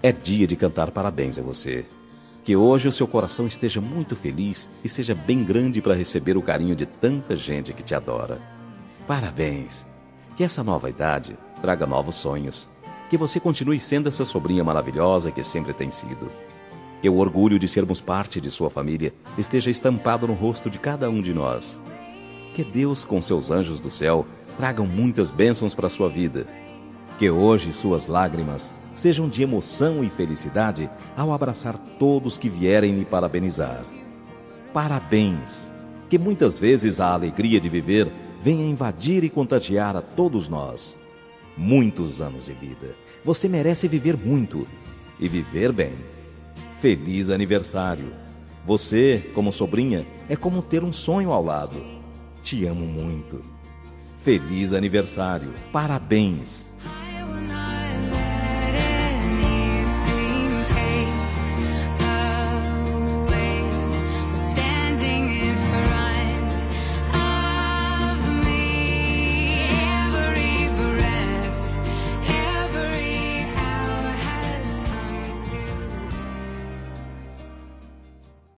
É dia de cantar parabéns a você. Que hoje o seu coração esteja muito feliz e seja bem grande para receber o carinho de tanta gente que te adora. Parabéns! Que essa nova idade traga novos sonhos. Que você continue sendo essa sobrinha maravilhosa que sempre tem sido. Que o orgulho de sermos parte de sua família esteja estampado no rosto de cada um de nós. Que Deus, com seus anjos do céu, tragam muitas bênçãos para a sua vida. Que hoje suas lágrimas sejam de emoção e felicidade ao abraçar todos que vierem lhe parabenizar. Parabéns! Que muitas vezes a alegria de viver venha invadir e contagiar a todos nós. Muitos anos de vida. Você merece viver muito e viver bem. Feliz aniversário! Você, como sobrinha, é como ter um sonho ao lado. Te amo muito. Feliz aniversário! Parabéns!